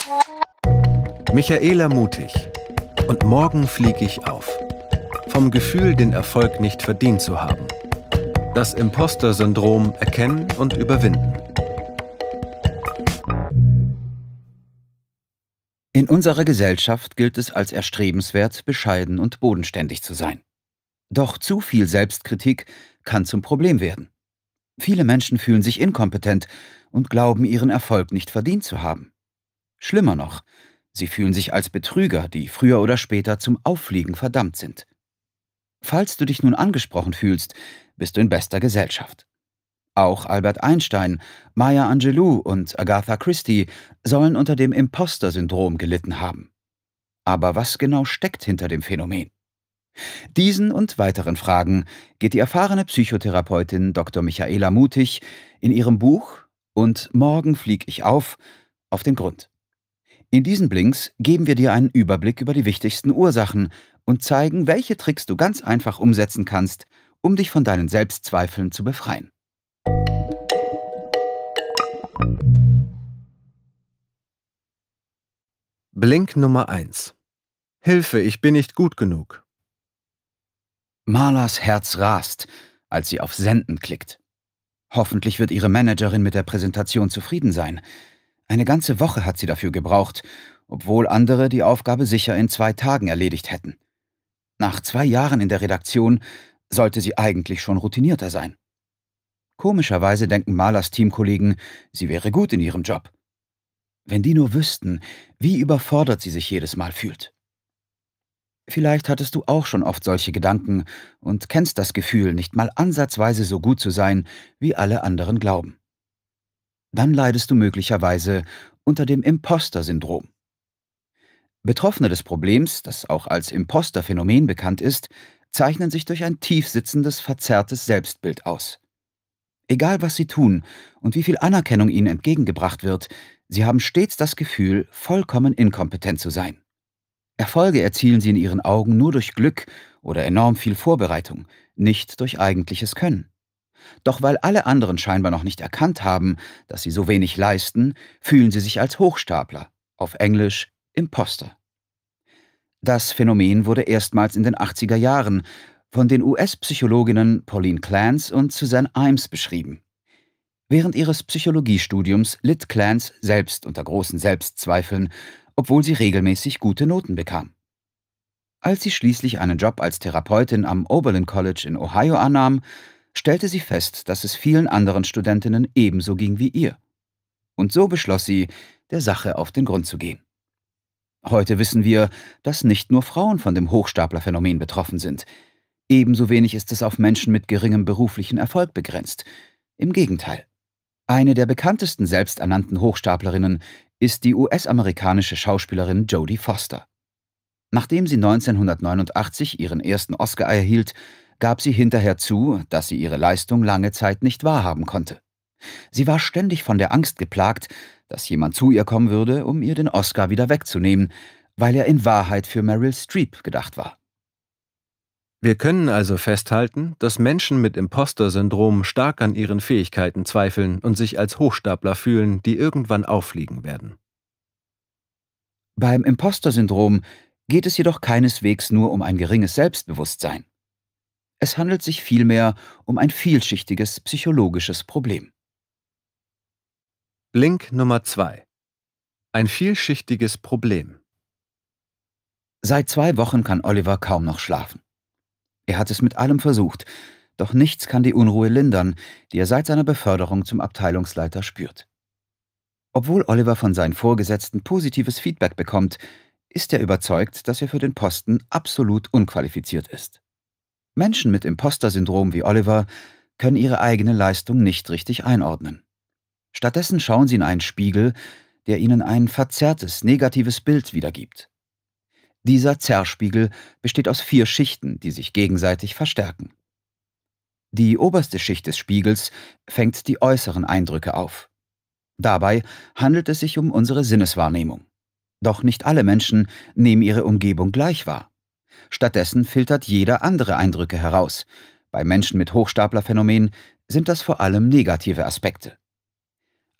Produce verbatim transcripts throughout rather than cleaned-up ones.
Michaela Mutig. Und morgen flieg ich auf. Vom Gefühl, den Erfolg nicht verdient zu haben. Das Imposter-Syndrom erkennen und überwinden. In unserer Gesellschaft gilt es als erstrebenswert, bescheiden und bodenständig zu sein. Doch zu viel Selbstkritik kann zum Problem werden. Viele Menschen fühlen sich inkompetent und glauben, ihren Erfolg nicht verdient zu haben. Schlimmer noch, sie fühlen sich als Betrüger, die früher oder später zum Auffliegen verdammt sind. Falls du dich nun angesprochen fühlst, bist du in bester Gesellschaft. Auch Albert Einstein, Maya Angelou und Agatha Christie sollen unter dem Imposter-Syndrom gelitten haben. Aber was genau steckt hinter dem Phänomen? Diesen und weiteren Fragen geht die erfahrene Psychotherapeutin Doktor Michaela Mutig in ihrem Buch »Und morgen flieg ich auf« auf den Grund. In diesen Blinks geben wir dir einen Überblick über die wichtigsten Ursachen und zeigen, welche Tricks du ganz einfach umsetzen kannst, um dich von deinen Selbstzweifeln zu befreien. Blink Nummer eins. Hilfe, ich bin nicht gut genug. Marlas Herz rast, als sie auf Senden klickt. Hoffentlich wird ihre Managerin mit der Präsentation zufrieden sein. Eine ganze Woche hat sie dafür gebraucht, obwohl andere die Aufgabe sicher in zwei Tagen erledigt hätten. Nach zwei Jahren in der Redaktion sollte sie eigentlich schon routinierter sein. Komischerweise denken Marlas Teamkollegen, sie wäre gut in ihrem Job. Wenn die nur wüssten, wie überfordert sie sich jedes Mal fühlt. Vielleicht hattest du auch schon oft solche Gedanken und kennst das Gefühl, nicht mal ansatzweise so gut zu sein, wie alle anderen glauben. Dann leidest du möglicherweise unter dem Imposter-Syndrom. Betroffene des Problems, das auch als Imposter-Phänomen bekannt ist, zeichnen sich durch ein tiefsitzendes, verzerrtes Selbstbild aus. Egal was sie tun und wie viel Anerkennung ihnen entgegengebracht wird, sie haben stets das Gefühl, vollkommen inkompetent zu sein. Erfolge erzielen sie in ihren Augen nur durch Glück oder enorm viel Vorbereitung, nicht durch eigentliches Können. Doch weil alle anderen scheinbar noch nicht erkannt haben, dass sie so wenig leisten, fühlen sie sich als Hochstapler, auf Englisch Imposter. Das Phänomen wurde erstmals in den achtziger Jahren von den U S-Psychologinnen Pauline Clance und Suzanne Imes beschrieben. Während ihres Psychologiestudiums litt Clance selbst unter großen Selbstzweifeln, obwohl sie regelmäßig gute Noten bekam. Als sie schließlich einen Job als Therapeutin am Oberlin College in Ohio annahm, stellte sie fest, dass es vielen anderen Studentinnen ebenso ging wie ihr. Und so beschloss sie, der Sache auf den Grund zu gehen. Heute wissen wir, dass nicht nur Frauen von dem Hochstaplerphänomen betroffen sind. Ebenso wenig ist es auf Menschen mit geringem beruflichen Erfolg begrenzt. Im Gegenteil. Eine der bekanntesten selbsternannten Hochstaplerinnen ist die U S-amerikanische Schauspielerin Jodie Foster. Nachdem sie neunzehnhundertneunundachtzig ihren ersten Oscar erhielt, gab sie hinterher zu, dass sie ihre Leistung lange Zeit nicht wahrhaben konnte. Sie war ständig von der Angst geplagt, dass jemand zu ihr kommen würde, um ihr den Oscar wieder wegzunehmen, weil er in Wahrheit für Meryl Streep gedacht war. Wir können also festhalten, dass Menschen mit Imposter-Syndrom stark an ihren Fähigkeiten zweifeln und sich als Hochstapler fühlen, die irgendwann auffliegen werden. Beim Imposter-Syndrom geht es jedoch keineswegs nur um ein geringes Selbstbewusstsein. Es handelt sich vielmehr um ein vielschichtiges psychologisches Problem. Blink Nummer zwei. Ein vielschichtiges Problem. Seit zwei Wochen kann Oliver kaum noch schlafen. Er hat es mit allem versucht, doch nichts kann die Unruhe lindern, die er seit seiner Beförderung zum Abteilungsleiter spürt. Obwohl Oliver von seinen Vorgesetzten positives Feedback bekommt, ist er überzeugt, dass er für den Posten absolut unqualifiziert ist. Menschen mit Imposter-Syndrom wie Oliver können ihre eigene Leistung nicht richtig einordnen. Stattdessen schauen sie in einen Spiegel, der ihnen ein verzerrtes, negatives Bild wiedergibt. Dieser Zerrspiegel besteht aus vier Schichten, die sich gegenseitig verstärken. Die oberste Schicht des Spiegels fängt die äußeren Eindrücke auf. Dabei handelt es sich um unsere Sinneswahrnehmung. Doch nicht alle Menschen nehmen ihre Umgebung gleich wahr. Stattdessen filtert jeder andere Eindrücke heraus. Bei Menschen mit Hochstaplerphänomen sind das vor allem negative Aspekte.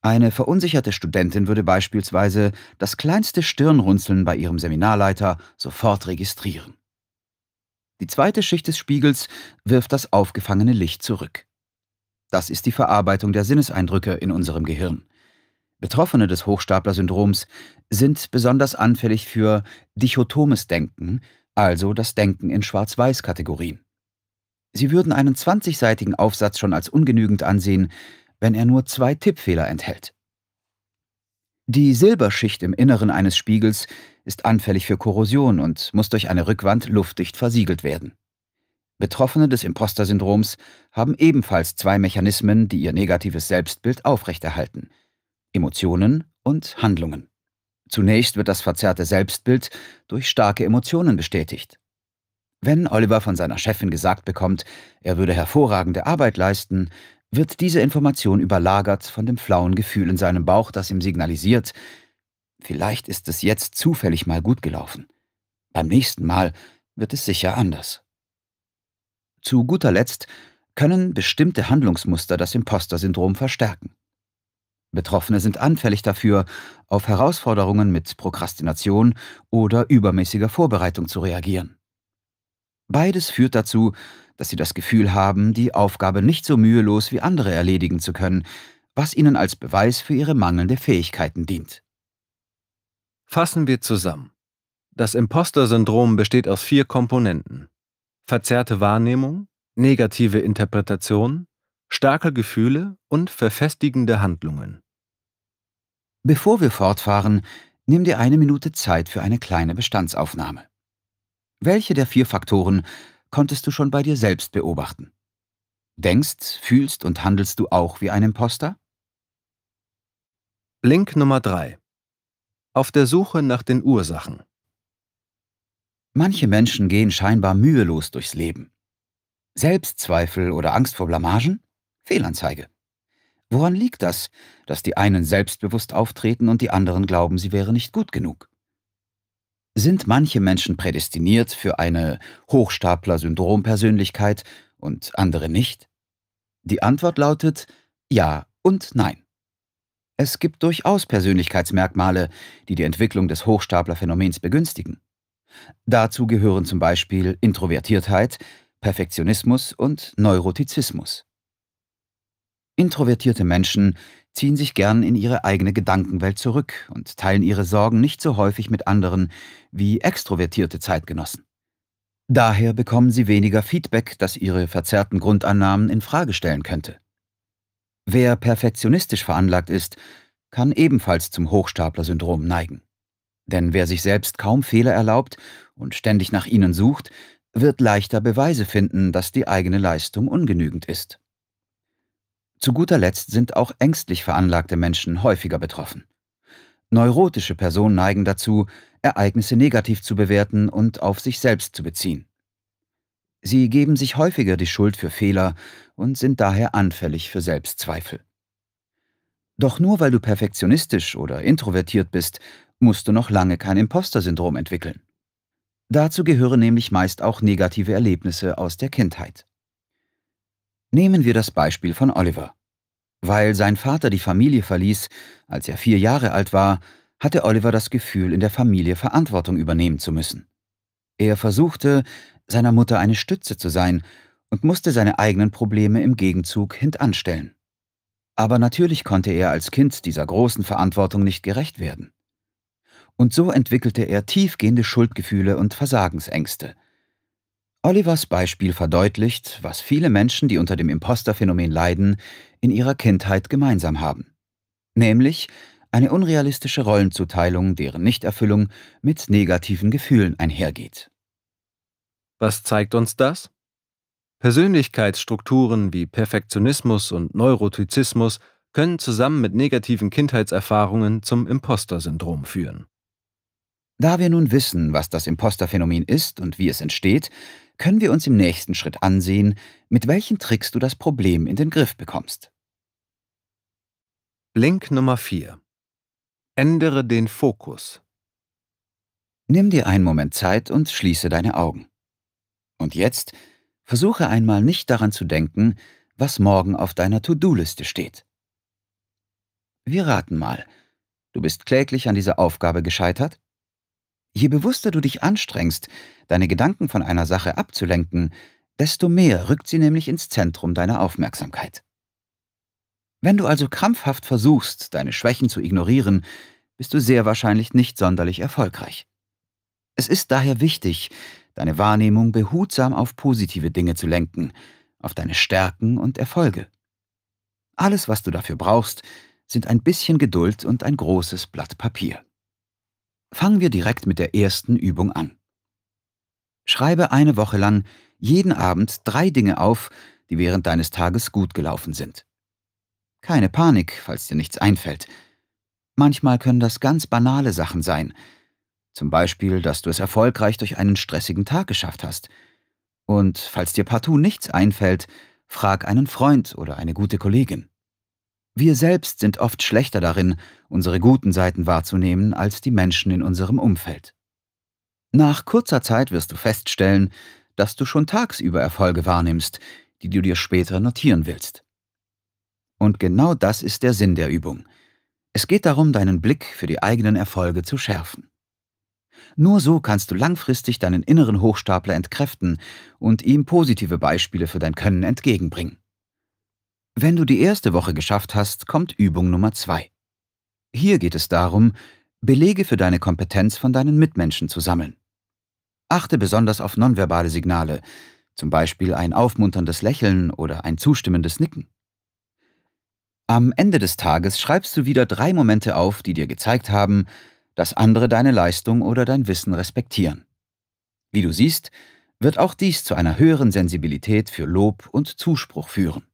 Eine verunsicherte Studentin würde beispielsweise das kleinste Stirnrunzeln bei ihrem Seminarleiter sofort registrieren. Die zweite Schicht des Spiegels wirft das aufgefangene Licht zurück. Das ist die Verarbeitung der Sinneseindrücke in unserem Gehirn. Betroffene des Hochstapler-Syndroms sind besonders anfällig für dichotomes Denken, also das Denken in Schwarz-Weiß-Kategorien. Sie würden einen zwanzigseitigen Aufsatz schon als ungenügend ansehen, wenn er nur zwei Tippfehler enthält. Die Silberschicht im Inneren eines Spiegels ist anfällig für Korrosion und muss durch eine Rückwand luftdicht versiegelt werden. Betroffene des Imposter-Syndroms haben ebenfalls zwei Mechanismen, die ihr negatives Selbstbild aufrechterhalten: Emotionen und Handlungen. Zunächst wird das verzerrte Selbstbild durch starke Emotionen bestätigt. Wenn Oliver von seiner Chefin gesagt bekommt, er würde hervorragende Arbeit leisten, wird diese Information überlagert von dem flauen Gefühl in seinem Bauch, das ihm signalisiert: Vielleicht ist es jetzt zufällig mal gut gelaufen. Beim nächsten Mal wird es sicher anders. Zu guter Letzt können bestimmte Handlungsmuster das Imposter-Syndrom verstärken. Betroffene sind anfällig dafür, auf Herausforderungen mit Prokrastination oder übermäßiger Vorbereitung zu reagieren. Beides führt dazu, dass sie das Gefühl haben, die Aufgabe nicht so mühelos wie andere erledigen zu können, was ihnen als Beweis für ihre mangelnde Fähigkeiten dient. Fassen wir zusammen. Das Imposter-Syndrom besteht aus vier Komponenten: verzerrte Wahrnehmung, negative Interpretation, starke Gefühle und verfestigende Handlungen. Bevor wir fortfahren, nimm dir eine Minute Zeit für eine kleine Bestandsaufnahme. Welche der vier Faktoren konntest du schon bei dir selbst beobachten? Denkst, fühlst und handelst du auch wie ein Imposter? Link Nummer drei. Auf der Suche nach den Ursachen. Manche Menschen gehen scheinbar mühelos durchs Leben. Selbstzweifel oder Angst vor Blamagen? Fehlanzeige. Woran liegt das, dass die einen selbstbewusst auftreten und die anderen glauben, sie wären nicht gut genug? Sind manche Menschen prädestiniert für eine Hochstapler-Syndrom-Persönlichkeit und andere nicht? Die Antwort lautet ja und nein. Es gibt durchaus Persönlichkeitsmerkmale, die die Entwicklung des Hochstapler-Phänomens begünstigen. Dazu gehören zum Beispiel Introvertiertheit, Perfektionismus und Neurotizismus. Introvertierte Menschen ziehen sich gern in ihre eigene Gedankenwelt zurück und teilen ihre Sorgen nicht so häufig mit anderen wie extrovertierte Zeitgenossen. Daher bekommen sie weniger Feedback, das ihre verzerrten Grundannahmen in Frage stellen könnte. Wer perfektionistisch veranlagt ist, kann ebenfalls zum Hochstapler-Syndrom neigen. Denn wer sich selbst kaum Fehler erlaubt und ständig nach ihnen sucht, wird leichter Beweise finden, dass die eigene Leistung ungenügend ist. Zu guter Letzt sind auch ängstlich veranlagte Menschen häufiger betroffen. Neurotische Personen neigen dazu, Ereignisse negativ zu bewerten und auf sich selbst zu beziehen. Sie geben sich häufiger die Schuld für Fehler und sind daher anfällig für Selbstzweifel. Doch nur weil du perfektionistisch oder introvertiert bist, musst du noch lange kein Imposter-Syndrom entwickeln. Dazu gehören nämlich meist auch negative Erlebnisse aus der Kindheit. Nehmen wir das Beispiel von Oliver. Weil sein Vater die Familie verließ, als er vier Jahre alt war, hatte Oliver das Gefühl, in der Familie Verantwortung übernehmen zu müssen. Er versuchte, seiner Mutter eine Stütze zu sein und musste seine eigenen Probleme im Gegenzug hintanstellen. Aber natürlich konnte er als Kind dieser großen Verantwortung nicht gerecht werden. Und so entwickelte er tiefgehende Schuldgefühle und Versagensängste. Olivers Beispiel verdeutlicht, was viele Menschen, die unter dem Imposter-Phänomen leiden, in ihrer Kindheit gemeinsam haben. Nämlich eine unrealistische Rollenzuteilung, deren Nichterfüllung mit negativen Gefühlen einhergeht. Was zeigt uns das? Persönlichkeitsstrukturen wie Perfektionismus und Neurotizismus können zusammen mit negativen Kindheitserfahrungen zum Imposter-Syndrom führen. Da wir nun wissen, was das Imposter-Phänomen ist und wie es entsteht, können wir uns im nächsten Schritt ansehen, mit welchen Tricks du das Problem in den Griff bekommst. Link Nummer vier. Ändere den Fokus. Nimm dir einen Moment Zeit und schließe deine Augen. Und jetzt versuche einmal nicht daran zu denken, was morgen auf deiner To-Do-Liste steht. Wir raten mal. Du bist kläglich an dieser Aufgabe gescheitert? Je bewusster du dich anstrengst, deine Gedanken von einer Sache abzulenken, desto mehr rückt sie nämlich ins Zentrum deiner Aufmerksamkeit. Wenn du also krampfhaft versuchst, deine Schwächen zu ignorieren, bist du sehr wahrscheinlich nicht sonderlich erfolgreich. Es ist daher wichtig, deine Wahrnehmung behutsam auf positive Dinge zu lenken, auf deine Stärken und Erfolge. Alles, was du dafür brauchst, sind ein bisschen Geduld und ein großes Blatt Papier. Fangen wir direkt mit der ersten Übung an. Schreibe eine Woche lang jeden Abend drei Dinge auf, die während deines Tages gut gelaufen sind. Keine Panik, falls dir nichts einfällt. Manchmal können das ganz banale Sachen sein. Zum Beispiel, dass du es erfolgreich durch einen stressigen Tag geschafft hast. Und falls dir partout nichts einfällt, frag einen Freund oder eine gute Kollegin. Wir selbst sind oft schlechter darin, unsere guten Seiten wahrzunehmen, als die Menschen in unserem Umfeld. Nach kurzer Zeit wirst du feststellen, dass du schon tagsüber Erfolge wahrnimmst, die du dir später notieren willst. Und genau das ist der Sinn der Übung. Es geht darum, deinen Blick für die eigenen Erfolge zu schärfen. Nur so kannst du langfristig deinen inneren Hochstapler entkräften und ihm positive Beispiele für dein Können entgegenbringen. Wenn du die erste Woche geschafft hast, kommt Übung Nummer zwei. Hier geht es darum, Belege für deine Kompetenz von deinen Mitmenschen zu sammeln. Achte besonders auf nonverbale Signale, zum Beispiel ein aufmunterndes Lächeln oder ein zustimmendes Nicken. Am Ende des Tages schreibst du wieder drei Momente auf, die dir gezeigt haben, dass andere deine Leistung oder dein Wissen respektieren. Wie du siehst, wird auch dies zu einer höheren Sensibilität für Lob und Zuspruch führen.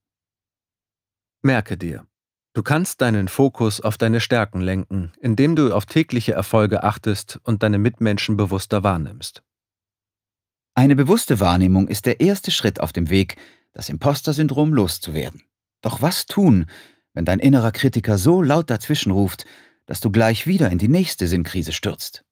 Merke dir, du kannst deinen Fokus auf deine Stärken lenken, indem du auf tägliche Erfolge achtest und deine Mitmenschen bewusster wahrnimmst. Eine bewusste Wahrnehmung ist der erste Schritt auf dem Weg, das Imposter-Syndrom loszuwerden. Doch was tun, wenn dein innerer Kritiker so laut dazwischenruft, dass du gleich wieder in die nächste Sinnkrise stürzt?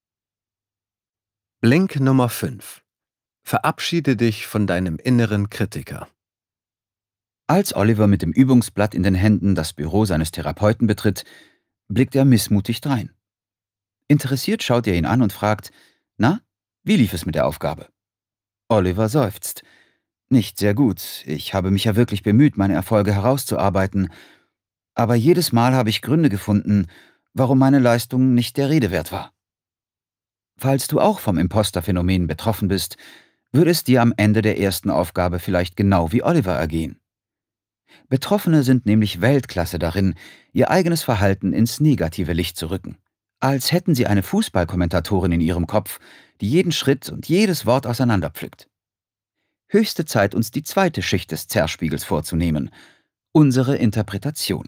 Blink Nummer fünf. Verabschiede dich von deinem inneren Kritiker. Als Oliver mit dem Übungsblatt in den Händen das Büro seines Therapeuten betritt, blickt er missmutig drein. Interessiert schaut er ihn an und fragt: „Na, wie lief es mit der Aufgabe?“ Oliver seufzt. „Nicht sehr gut. Ich habe mich ja wirklich bemüht, meine Erfolge herauszuarbeiten. Aber jedes Mal habe ich Gründe gefunden, warum meine Leistung nicht der Rede wert war.“ Falls du auch vom Imposter-Phänomen betroffen bist, würde es dir am Ende der ersten Aufgabe vielleicht genau wie Oliver ergehen. Betroffene sind nämlich Weltklasse darin, ihr eigenes Verhalten ins negative Licht zu rücken. Als hätten sie eine Fußballkommentatorin in ihrem Kopf, die jeden Schritt und jedes Wort auseinanderpflückt. Höchste Zeit, uns die zweite Schicht des Zerspiegels vorzunehmen: unsere Interpretation.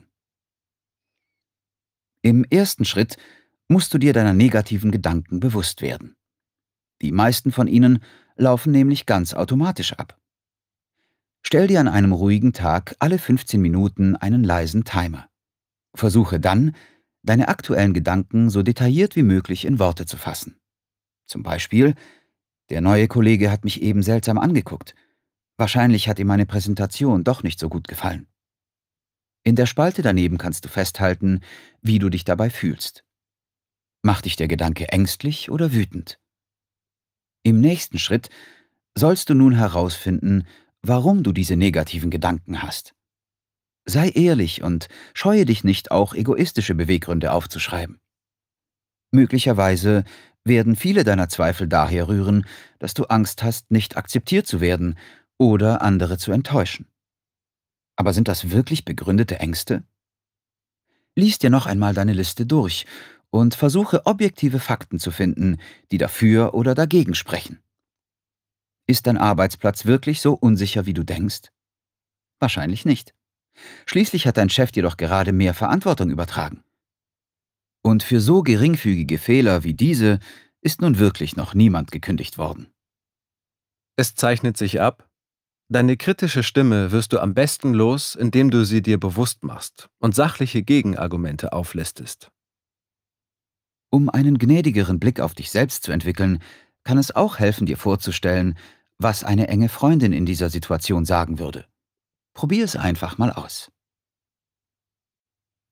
Im ersten Schritt musst du dir deiner negativen Gedanken bewusst werden. Die meisten von ihnen laufen nämlich ganz automatisch ab. Stell dir an einem ruhigen Tag alle fünfzehn Minuten einen leisen Timer. Versuche dann, deine aktuellen Gedanken so detailliert wie möglich in Worte zu fassen. Zum Beispiel: Der neue Kollege hat mich eben seltsam angeguckt. Wahrscheinlich hat ihm meine Präsentation doch nicht so gut gefallen. In der Spalte daneben kannst du festhalten, wie du dich dabei fühlst. Macht dich der Gedanke ängstlich oder wütend? Im nächsten Schritt sollst du nun herausfinden, warum du diese negativen Gedanken hast. Sei ehrlich und scheue dich nicht, auch egoistische Beweggründe aufzuschreiben. Möglicherweise werden viele deiner Zweifel daher rühren, dass du Angst hast, nicht akzeptiert zu werden oder andere zu enttäuschen. Aber sind das wirklich begründete Ängste? Lies dir noch einmal deine Liste durch und versuche, objektive Fakten zu finden, die dafür oder dagegen sprechen. Ist dein Arbeitsplatz wirklich so unsicher, wie du denkst? Wahrscheinlich nicht. Schließlich hat dein Chef dir doch gerade mehr Verantwortung übertragen. Und für so geringfügige Fehler wie diese ist nun wirklich noch niemand gekündigt worden. Es zeichnet sich ab: Deine kritische Stimme wirst du am besten los, indem du sie dir bewusst machst und sachliche Gegenargumente auflistest. Um einen gnädigeren Blick auf dich selbst zu entwickeln, kann es auch helfen, dir vorzustellen, was eine enge Freundin in dieser Situation sagen würde. Probier es einfach mal aus.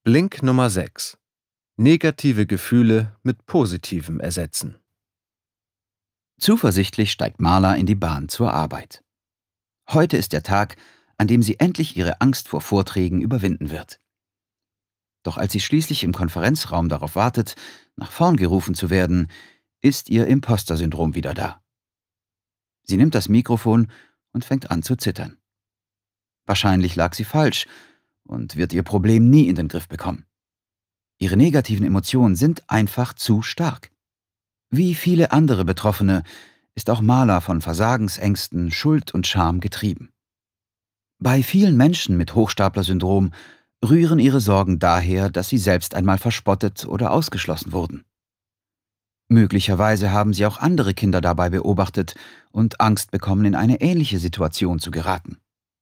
Link Nummer sechs. Negative Gefühle mit positivem ersetzen. Zuversichtlich steigt Marla in die Bahn zur Arbeit. Heute ist der Tag, an dem sie endlich ihre Angst vor Vorträgen überwinden wird. Doch als sie schließlich im Konferenzraum darauf wartet, nach vorn gerufen zu werden, ist ihr Imposter-Syndrom wieder da. Sie nimmt das Mikrofon und fängt an zu zittern. Wahrscheinlich lag sie falsch und wird ihr Problem nie in den Griff bekommen. Ihre negativen Emotionen sind einfach zu stark. Wie viele andere Betroffene ist auch Marla von Versagensängsten, Schuld und Scham getrieben. Bei vielen Menschen mit Hochstapler-Syndrom rühren ihre Sorgen daher, dass sie selbst einmal verspottet oder ausgeschlossen wurden. Möglicherweise haben sie auch andere Kinder dabei beobachtet und Angst bekommen, in eine ähnliche Situation zu geraten.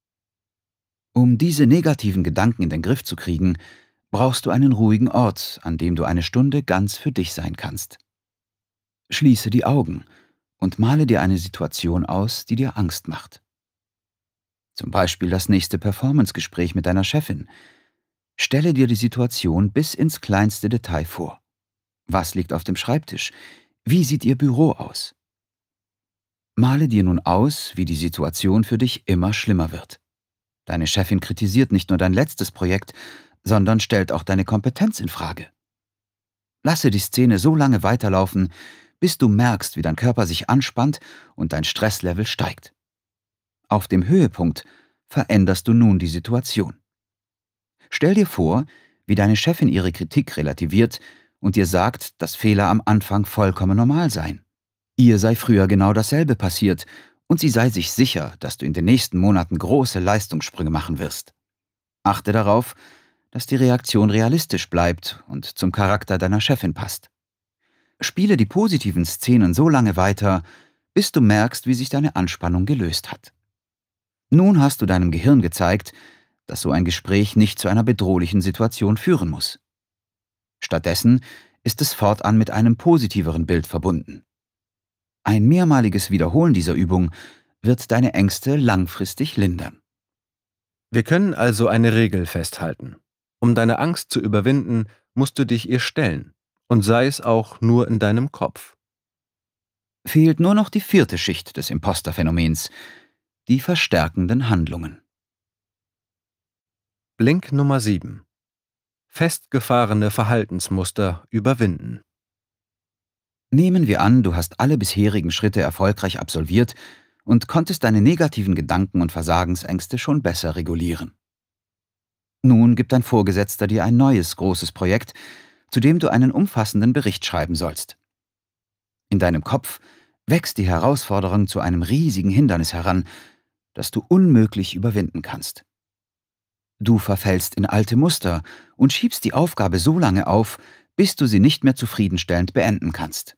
Um diese negativen Gedanken in den Griff zu kriegen, brauchst du einen ruhigen Ort, an dem du eine Stunde ganz für dich sein kannst. Schließe die Augen und male dir eine Situation aus, die dir Angst macht. Zum Beispiel das nächste Performancegespräch mit deiner Chefin. Stelle dir die Situation bis ins kleinste Detail vor. Was liegt auf dem Schreibtisch? Wie sieht Ihr Büro aus? Male dir nun aus, wie die Situation für dich immer schlimmer wird. Deine Chefin kritisiert nicht nur dein letztes Projekt, sondern stellt auch deine Kompetenz in Frage. Lasse die Szene so lange weiterlaufen, bis du merkst, wie dein Körper sich anspannt und dein Stresslevel steigt. Auf dem Höhepunkt veränderst du nun die Situation. Stell dir vor, wie deine Chefin ihre Kritik relativiert und dir sagt, dass Fehler am Anfang vollkommen normal seien. Ihr sei früher genau dasselbe passiert und sie sei sich sicher, dass du in den nächsten Monaten große Leistungssprünge machen wirst. Achte darauf, dass die Reaktion realistisch bleibt und zum Charakter deiner Chefin passt. Spiele die positiven Szenen so lange weiter, bis du merkst, wie sich deine Anspannung gelöst hat. Nun hast du deinem Gehirn gezeigt, dass so ein Gespräch nicht zu einer bedrohlichen Situation führen muss. Stattdessen ist es fortan mit einem positiveren Bild verbunden. Ein mehrmaliges Wiederholen dieser Übung wird deine Ängste langfristig lindern. Wir können also eine Regel festhalten. Um deine Angst zu überwinden, musst du dich ihr stellen, und sei es auch nur in deinem Kopf. Fehlt nur noch die vierte Schicht des Imposter-Phänomens, die verstärkenden Handlungen. Link Nummer sieben. Festgefahrene Verhaltensmuster überwinden. Nehmen wir an, du hast alle bisherigen Schritte erfolgreich absolviert und konntest deine negativen Gedanken und Versagensängste schon besser regulieren. Nun gibt dein Vorgesetzter dir ein neues großes Projekt, zu dem du einen umfassenden Bericht schreiben sollst. In deinem Kopf wächst die Herausforderung zu einem riesigen Hindernis heran, das du unmöglich überwinden kannst. Du verfällst in alte Muster und schiebst die Aufgabe so lange auf, bis du sie nicht mehr zufriedenstellend beenden kannst.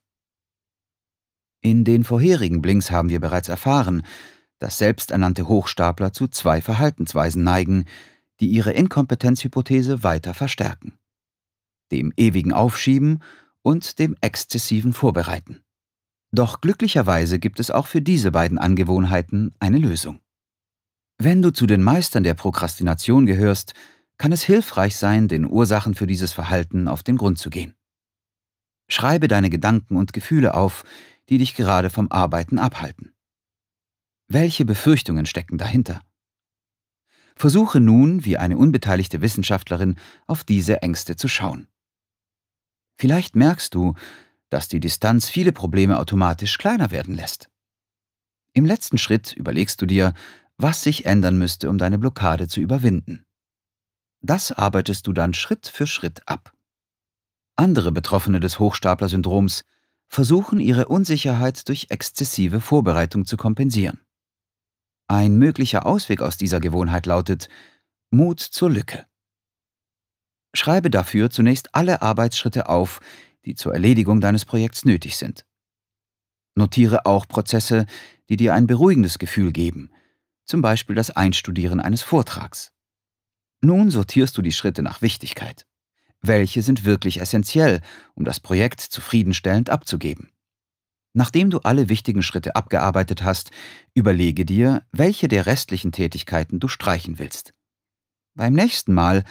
In den vorherigen Blinks haben wir bereits erfahren, dass selbsternannte Hochstapler zu zwei Verhaltensweisen neigen, die ihre Inkompetenzhypothese weiter verstärken: dem ewigen Aufschieben und dem exzessiven Vorbereiten. Doch glücklicherweise gibt es auch für diese beiden Angewohnheiten eine Lösung. Wenn du zu den Meistern der Prokrastination gehörst, kann es hilfreich sein, den Ursachen für dieses Verhalten auf den Grund zu gehen. Schreibe deine Gedanken und Gefühle auf, die dich gerade vom Arbeiten abhalten. Welche Befürchtungen stecken dahinter? Versuche nun, wie eine unbeteiligte Wissenschaftlerin, auf diese Ängste zu schauen. Vielleicht merkst du, dass die Distanz viele Probleme automatisch kleiner werden lässt. Im letzten Schritt überlegst du dir, was sich ändern müsste, um deine Blockade zu überwinden. Das arbeitest du dann Schritt für Schritt ab. Andere Betroffene des Hochstapler-Syndroms versuchen, ihre Unsicherheit durch exzessive Vorbereitung zu kompensieren. Ein möglicher Ausweg aus dieser Gewohnheit lautet: Mut zur Lücke. Schreibe dafür zunächst alle Arbeitsschritte auf, die zur Erledigung deines Projekts nötig sind. Notiere auch Prozesse, die dir ein beruhigendes Gefühl geben, zum Beispiel das Einstudieren eines Vortrags. Nun sortierst du die Schritte nach Wichtigkeit. Welche sind wirklich essentiell, um das Projekt zufriedenstellend abzugeben? Nachdem du alle wichtigen Schritte abgearbeitet hast, überlege dir, welche der restlichen Tätigkeiten du streichen willst. Beim nächsten Mal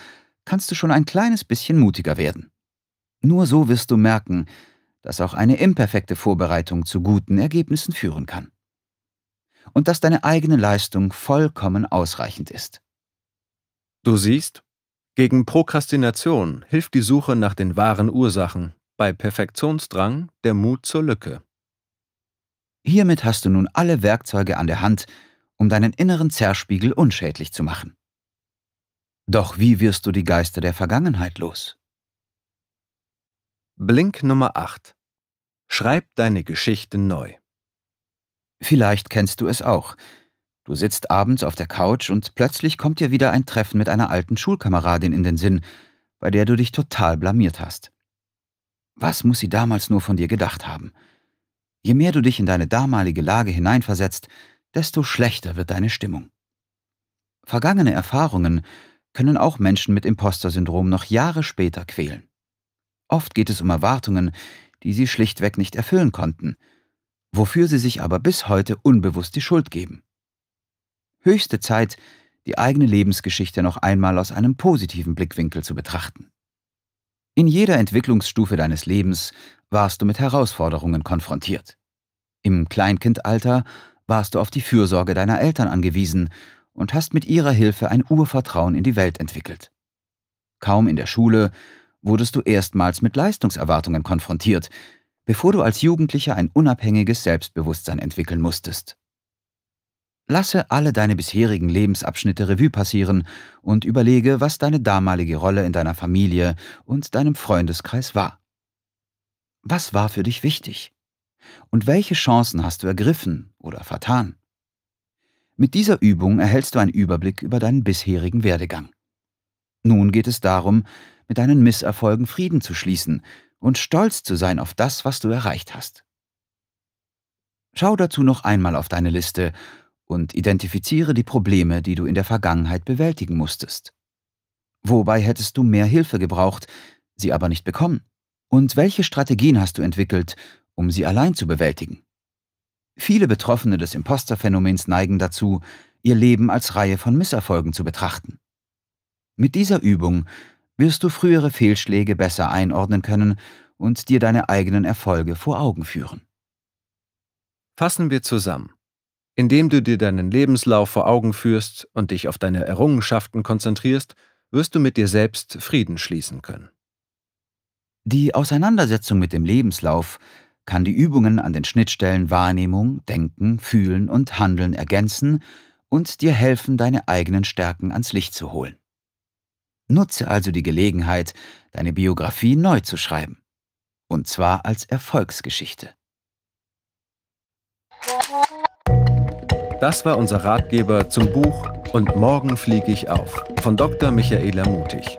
kannst du schon ein kleines bisschen mutiger werden. Nur so wirst du merken, dass auch eine imperfekte Vorbereitung zu guten Ergebnissen führen kann. Und dass deine eigene Leistung vollkommen ausreichend ist. Du siehst, gegen Prokrastination hilft die Suche nach den wahren Ursachen, bei Perfektionsdrang der Mut zur Lücke. Hiermit hast du nun alle Werkzeuge an der Hand, um deinen inneren Zerspiegel unschädlich zu machen. Doch wie wirst du die Geister der Vergangenheit los? Blink Nummer acht. Schreib deine Geschichte neu. Vielleicht kennst du es auch. Du sitzt abends auf der Couch und plötzlich kommt dir wieder ein Treffen mit einer alten Schulkameradin in den Sinn, bei der du dich total blamiert hast. Was muss sie damals nur von dir gedacht haben? Je mehr du dich in deine damalige Lage hineinversetzt, desto schlechter wird deine Stimmung. Vergangene Erfahrungen können auch Menschen mit Imposter-Syndrom noch Jahre später quälen. Oft geht es um Erwartungen, die sie schlichtweg nicht erfüllen konnten, wofür sie sich aber bis heute unbewusst die Schuld geben. Höchste Zeit, die eigene Lebensgeschichte noch einmal aus einem positiven Blickwinkel zu betrachten. In jeder Entwicklungsstufe deines Lebens warst du mit Herausforderungen konfrontiert. Im Kleinkindalter warst du auf die Fürsorge deiner Eltern angewiesen und hast mit ihrer Hilfe ein Urvertrauen in die Welt entwickelt. Kaum in der Schule wurdest du erstmals mit Leistungserwartungen konfrontiert, bevor du als Jugendlicher ein unabhängiges Selbstbewusstsein entwickeln musstest. Lasse alle deine bisherigen Lebensabschnitte Revue passieren und überlege, was deine damalige Rolle in deiner Familie und deinem Freundeskreis war. Was war für dich wichtig? Und welche Chancen hast du ergriffen oder vertan? Mit dieser Übung erhältst du einen Überblick über deinen bisherigen Werdegang. Nun geht es darum, mit deinen Misserfolgen Frieden zu schließen und stolz zu sein auf das, was du erreicht hast. Schau dazu noch einmal auf deine Liste und identifiziere die Probleme, die du in der Vergangenheit bewältigen musstest. Wobei hättest du mehr Hilfe gebraucht, sie aber nicht bekommen? Und welche Strategien hast du entwickelt, um sie allein zu bewältigen? Viele Betroffene des Imposter-Phänomens neigen dazu, ihr Leben als Reihe von Misserfolgen zu betrachten. Mit dieser Übung wirst du frühere Fehlschläge besser einordnen können und dir deine eigenen Erfolge vor Augen führen. Fassen wir zusammen. Indem du dir deinen Lebenslauf vor Augen führst und dich auf deine Errungenschaften konzentrierst, wirst du mit dir selbst Frieden schließen können. Die Auseinandersetzung mit dem Lebenslauf kann die Übungen an den Schnittstellen Wahrnehmung, Denken, Fühlen und Handeln ergänzen und dir helfen, deine eigenen Stärken ans Licht zu holen. Nutze also die Gelegenheit, deine Biografie neu zu schreiben. Und zwar als Erfolgsgeschichte. Das war unser Ratgeber zum Buch Und morgen fliege ich auf von Doktor Michaela Mutig.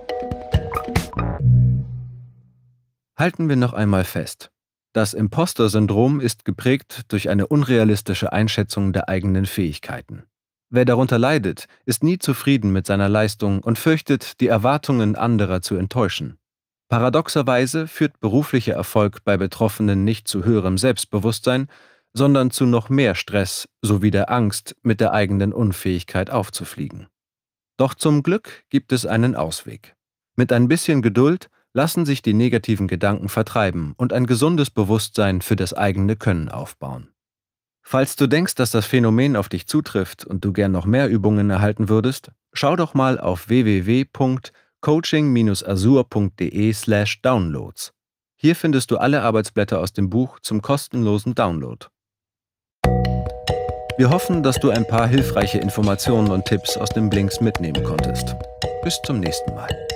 Halten wir noch einmal fest. Das Imposter-Syndrom ist geprägt durch eine unrealistische Einschätzung der eigenen Fähigkeiten. Wer darunter leidet, ist nie zufrieden mit seiner Leistung und fürchtet, die Erwartungen anderer zu enttäuschen. Paradoxerweise führt beruflicher Erfolg bei Betroffenen nicht zu höherem Selbstbewusstsein, sondern zu noch mehr Stress sowie der Angst, mit der eigenen Unfähigkeit aufzufliegen. Doch zum Glück gibt es einen Ausweg. Mit ein bisschen Geduld lassen sich die negativen Gedanken vertreiben und ein gesundes Bewusstsein für das eigene Können aufbauen. Falls du denkst, dass das Phänomen auf dich zutrifft und du gern noch mehr Übungen erhalten würdest, schau doch mal auf w w w punkt coaching Bindestrich azur punkt de slash downloads. Hier findest du alle Arbeitsblätter aus dem Buch zum kostenlosen Download. Wir hoffen, dass du ein paar hilfreiche Informationen und Tipps aus den Blinks mitnehmen konntest. Bis zum nächsten Mal.